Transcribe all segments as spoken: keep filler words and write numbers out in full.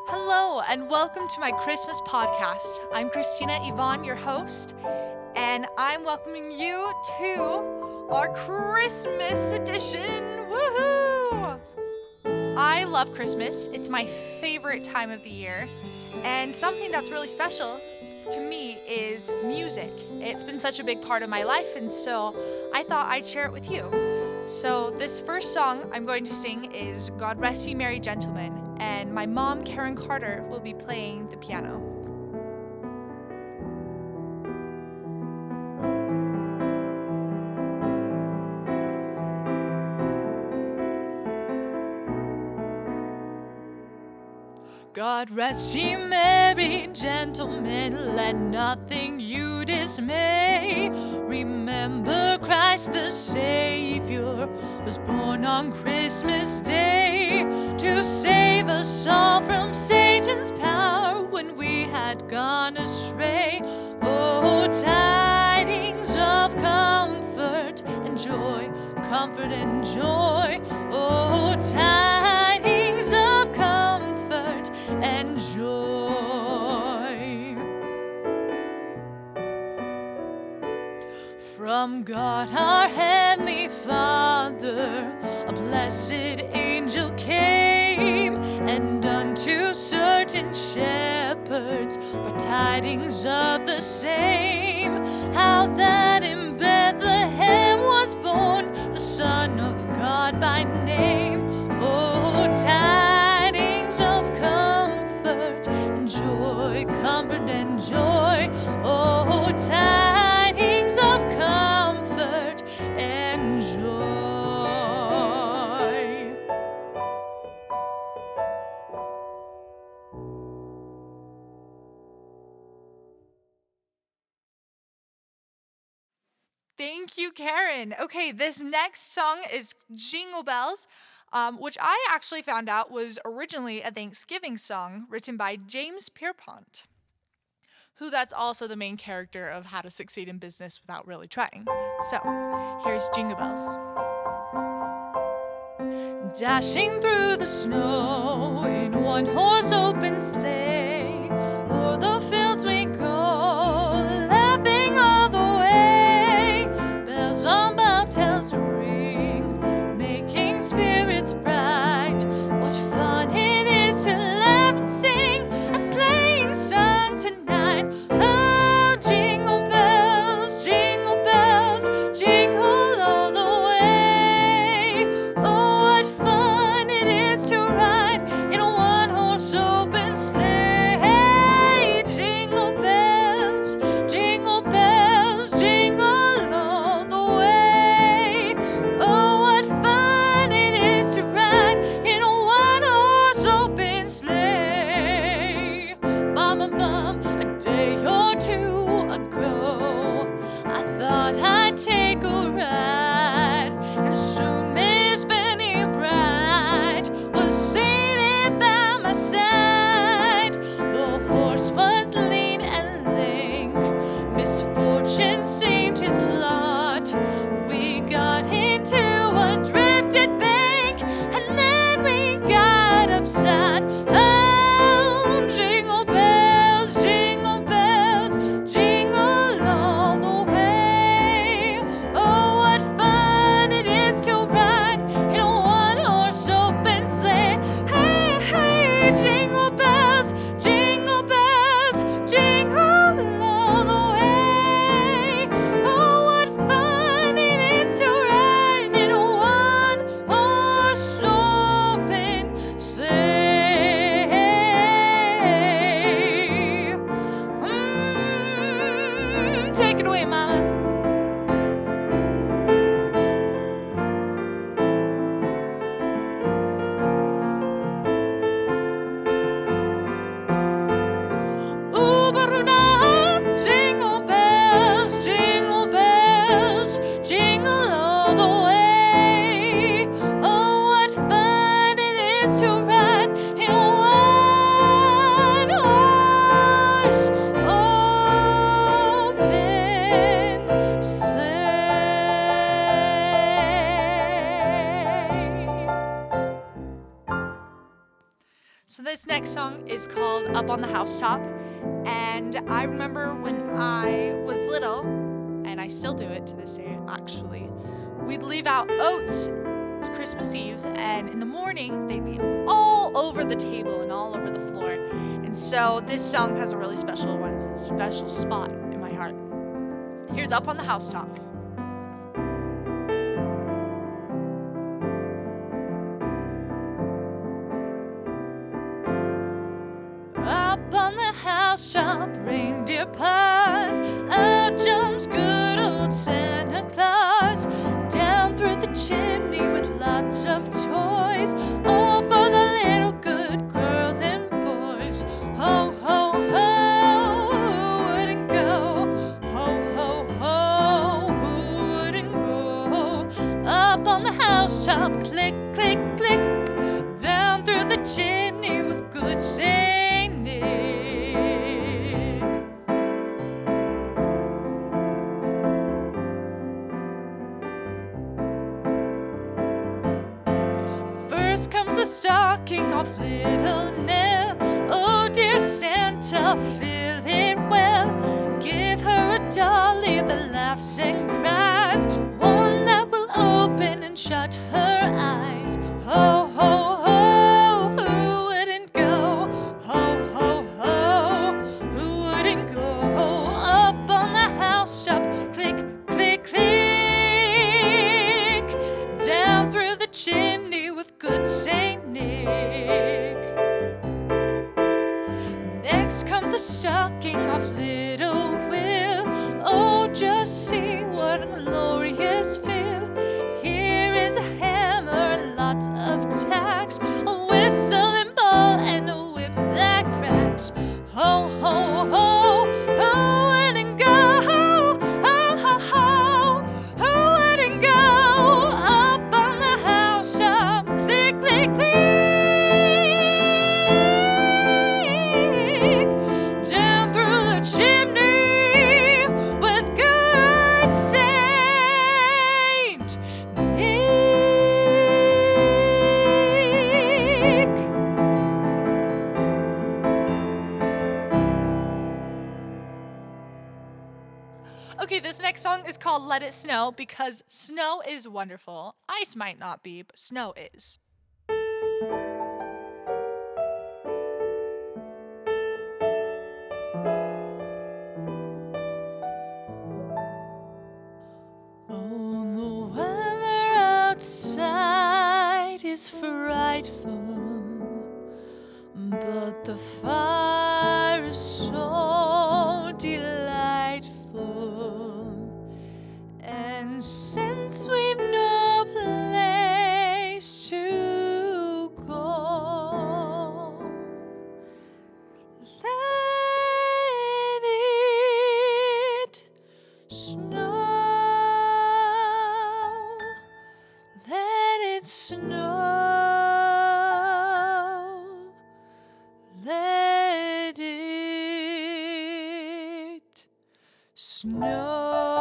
Hello, and welcome to my Christmas podcast. I'm Christina Yvonne, your host, and I'm welcoming you to our Christmas edition. Woohoo! I love Christmas. It's my favorite time of the year, and something that's really special to me is music. It's been such a big part of my life, and so I thought I'd share it with you. So this first song I'm going to sing is God Rest Ye Merry Gentlemen, and my mom, Karen Carter, will be playing the piano. God rest ye merry gentlemen, let nothing you dismay. Remember Christ the Savior was born on Christmas Day to save us all from Satan's power when we had gone astray. Oh, tidings of comfort and joy, comfort and joy. Oh, tidings of comfort and joy. From God our Heavenly Father, a blessed angel came, and unto certain shepherds brought tidings of the same, how that in Bethlehem was born the Son of God by name. Oh, tidings of comfort and joy, comfort and joy. Oh, tidings of comfort and joy. Thank you, Karen. Okay, this next song is Jingle Bells, um, which I actually found out was originally a Thanksgiving song written by James Pierpont, who that's also the main character of How to Succeed in Business Without Really Trying. So, here's Jingle Bells. Dashing through the snow in one horse open sleigh, o'er the fields we go, laughing all the way. Bells on bobtails ring, making spirits bright. What fun it is to laugh and sing a sleighing song tonight. Oh, jingle bells, jingle bells, jingle all the way. Oh, what fun it is to ride in a one-horse open sleigh. Jingle bells, jingle bells, jingle all the way. Oh, what fun it is to ride in a one-horse open sleigh. Bum, bum, bum, a day or two ago, I thought I'd take a ride, and soon Miss Fanny Bright was seated by my side. The horse was lean and lank, misfortune seemed his lot. We got into a drifted bank, and then we got upside. Oh, jingle bells, jingle bells, jingle all the way. Oh, what fun it is to ride in a one-horse open sleigh. Hey, hey, jingle bells, jingle bells, jingle all the way. Oh, what fun it is to ride in a one-horse open sleigh. Mm, take it away, Mama. So this next song is called Up on the Housetop, and I remember when I was little, and I still do it to this day actually, we'd leave out oats Christmas Eve, and in the morning they'd be all over the table and all over the floor. And so this song has a really special one, special spot in my heart. Here's Up on the Housetop. Up on the housetop, reindeer paws, out jumps good old Santa Claus, down through the chimney with lots of toys, all for the little good girls and boys. Ho, ho, ho, who wouldn't go? Ho, ho, ho, who wouldn't go? Up on the housetop, click, click, click, down through the chimney with good Saint Nick. First comes the stocking off little Nell. Oh dear Santa, fill it well. Give her a dolly that laughs and cries, one that will open and shut her eyes. Ho, ho, ho, who wouldn't go? Ho, ho, ho, who wouldn't go? Up on the housetop, click, click, click, down through the chimney with good Saint Nick. Next come the stocking off little Will. Oh, just see what a glorious fill. Here is a hammer and lots of tacks, a whistle and ball and a whip that cracks. Ho, ho, ho, who wouldn't go? Ho, ho, ho, who wouldn't go? Up on the housetop, click, click, click, down through the chimney with good Saint Nick. Okay, this next song is called Let It Snow because snow is wonderful. Ice might not be, but snow is. Oh, the weather outside is frightful, but the fire is so delightful. And since we've no place to go, let it snow. Let it snow. Let it snow.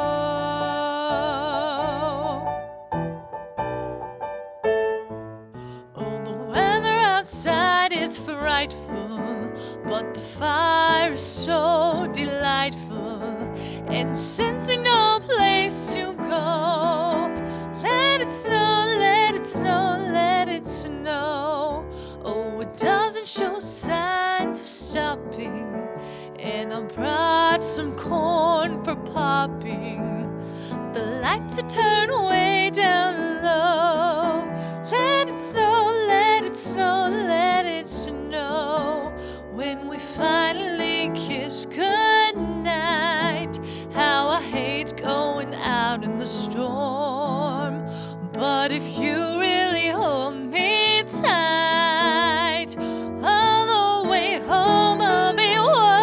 Oh, the weather outside is frightful, but the fire is so delightful. And since there's no place to go, let it snow, let it snow, let it snow. Oh, it doesn't show signs of stopping, and I brought some corn for popping. The lights are turned way down low. Let it snow, let it snow, let it snow. When we finally kiss goodnight, how I hate going out in the storm. But if you really hold me tight, all the way home I'll be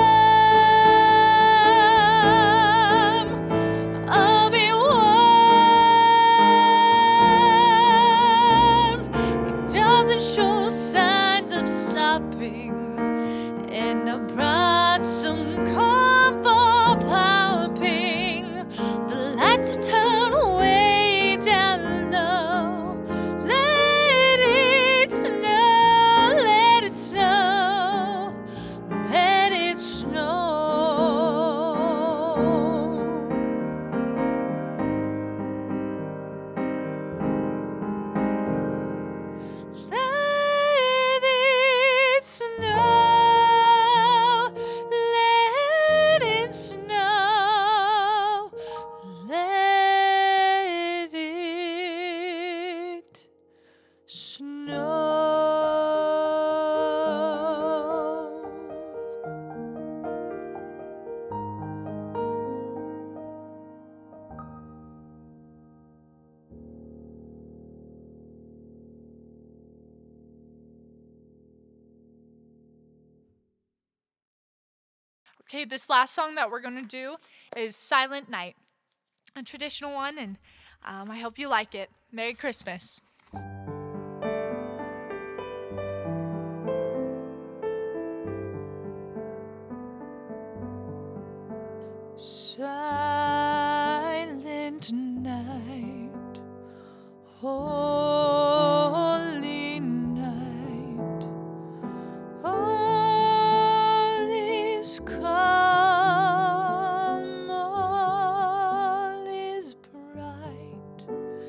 warm. I'll be warm. It doesn't show signs of stopping, and I brought some corn for popping. The lights are turned way down low. Let it snow, let it snow. Okay, this last song that we're going to do is Silent Night, a traditional one, and um, I hope you like it. Merry Christmas. Silent night, holy night, all is calm, all is bright,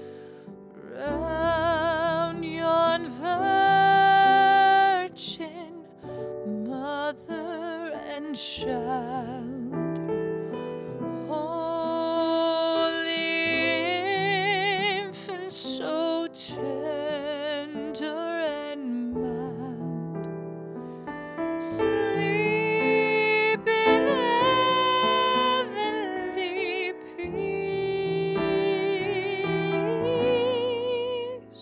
round yon virgin mother and child. Sleep in heavenly peace.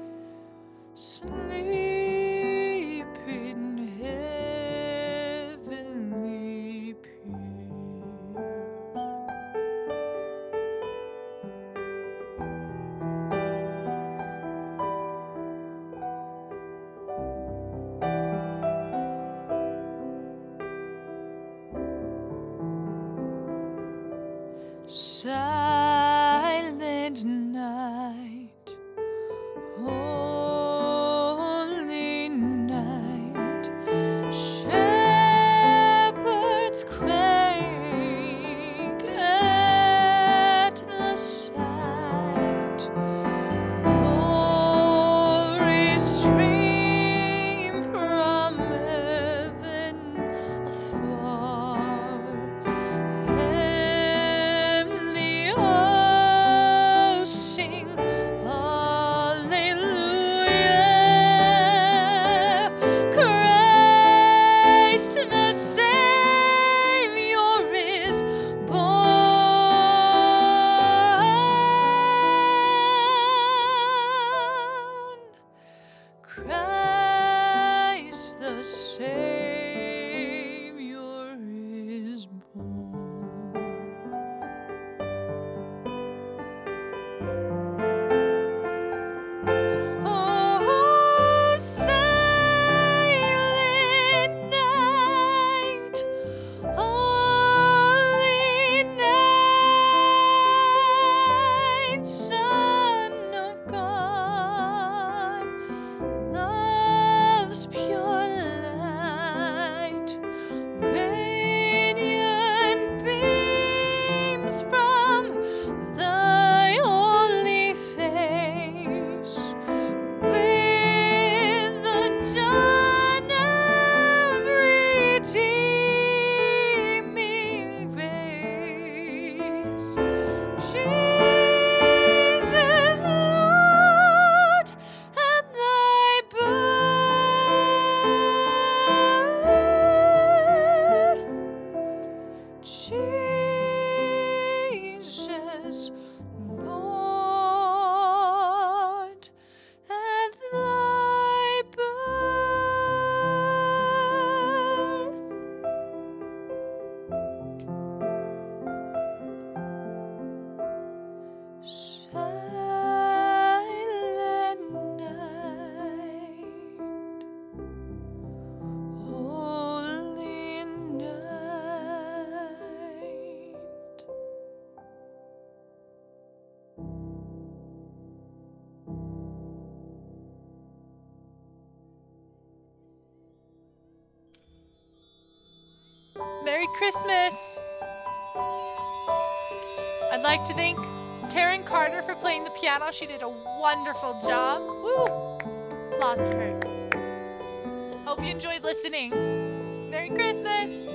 Sleep in heavenly peace. Silent night, holy night, shepherds quake at the sight, glory stream from heaven afar. Christ the Savior is born. Oh, silent night, holy night, Son of God, love's pure light, radiant beams from thy holy face, with the dawn of redeeming grace. Jesus, Lord, at thy birth. Jesus, Lord, at thy birth. Silent night, holy night. Merry Christmas! I'd like to thank Karen Carter for playing the piano. She did a wonderful job. Woo! Applause to her. Hope you enjoyed listening. Merry Christmas!